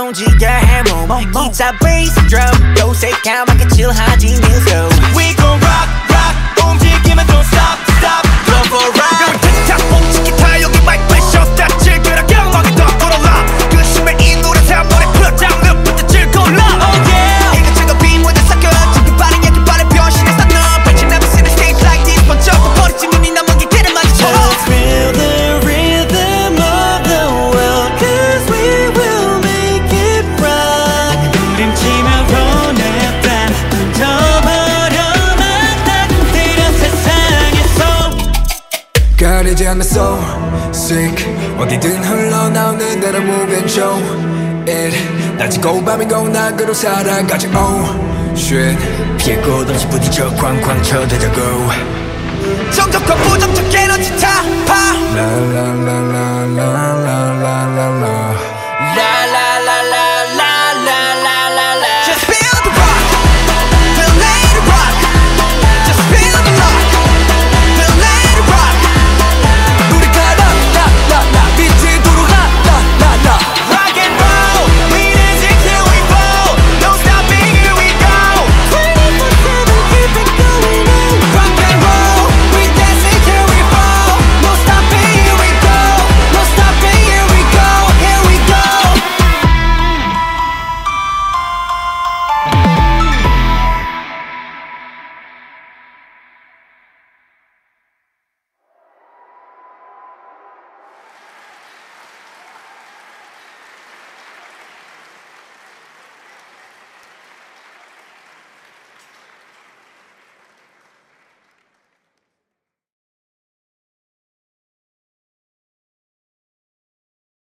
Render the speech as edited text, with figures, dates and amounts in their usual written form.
움직여 해몸 기타 베이스 드럼 요새까맣게 칠하지 뉴스 We gon' rock rock 움직이면 don't stop stop Go for a ride 틱탁 멈춘 기타 여기 마이크 쉬었다 즐겨라 경험이 더 불어라 그 심해 이 노래 다 머리 풀어 장르부터 즐거울라 Oh yeah 이것저것 빈무대 섞여 지금 빠른 약간 빠른 변신해서 너 Bet you never seen a stage like this 번쩍 버리지 눈이 남은 길들을 마주쳐 Let's feel the rhythm of the world Cause we will make it rock 부림치며 보냈다 던져버려만 따뜻한 세상에서 가리지 않는 soul sick 어디든 흘러나오는 대로 move and show it 낮이고 밤이고 낙으로 살아가지 oh shit 피해 곳 없이 부딪혀 쾅쾅 쳐대자고